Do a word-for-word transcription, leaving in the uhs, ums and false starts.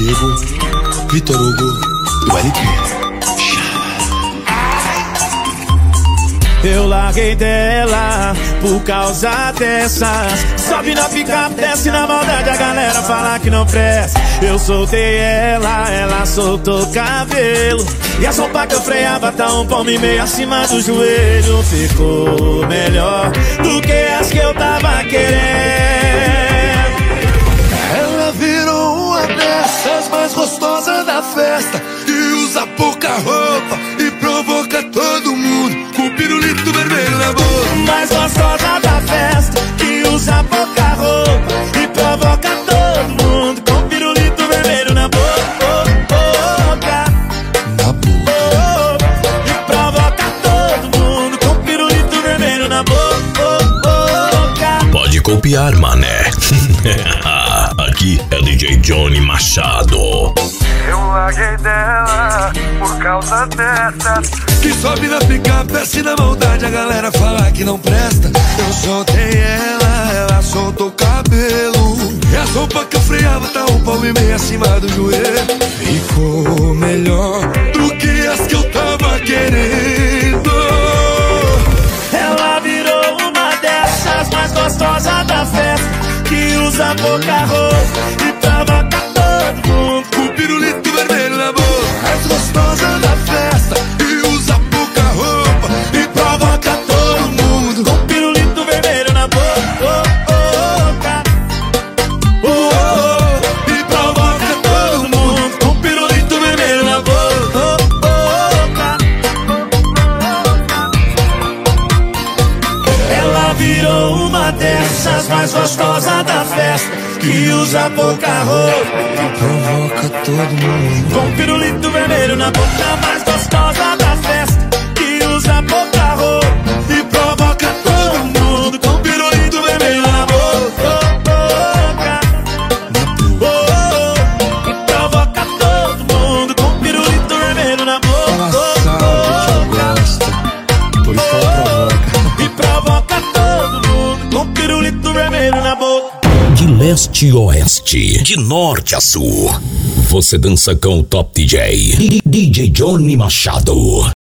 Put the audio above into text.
Diego, Vitor Hugo e o L P. Eu larguei dela por causa dessas. Sobe na picape, desce na maldade, a galera fala que não presta. Eu soltei ela, ela soltou o cabelo. E a sopa que eu freava tá um palmo e meio acima do joelho. Ficou melhor do que as que eu tava querendo. Ela virou uma dessas mais gostosas da festa, que usa pouca roupa e provoca todo mundo com pirulito vermelho na boca. Mais gostosa da festa, que usa pouca roupa e provoca todo mundo com pirulito vermelho na boca. Na boca. E provoca todo mundo com pirulito vermelho na boca. Pode copiar, mané. Aqui é D J Johnny Machado. Eu larguei dela por causa dessas, que sobe na picape, desce na maldade, a galera fala que não presta. Eu soltei ela, ela soltou o cabelo. E a sopa que eu freava tá um palmo e meio acima do joelho. Ficou melhor do que as que eu tava querendo. Ela virou uma dessas mais gostosas da festa, que usa pouca roupa e provoca todo mundo com pirulito vermelho na boca. Mais gostosa da festa, e usa pouca roupa e provoca todo mundo com pirulito vermelho na boca. Oh, oh, e provoca todo mundo com pirulito vermelho na boca. Ela virou uma dessas mais gostosas da festa, que usa pouca roupa e provoca todo mundo com pirulito vermelho na boca. Mais gostosa da festa, que usa pouca roupa e provoca todo mundo com pirulito vermelho na boca. Oh, e provoca todo mundo com pirulito vermelho na boca. Ela sabe que eu gosto, por isso ela provoca. E provoca todo mundo com pirulito vermelho na boca. De leste a oeste, de norte a sul, você dança com o Top D J, D J Johnny Machado.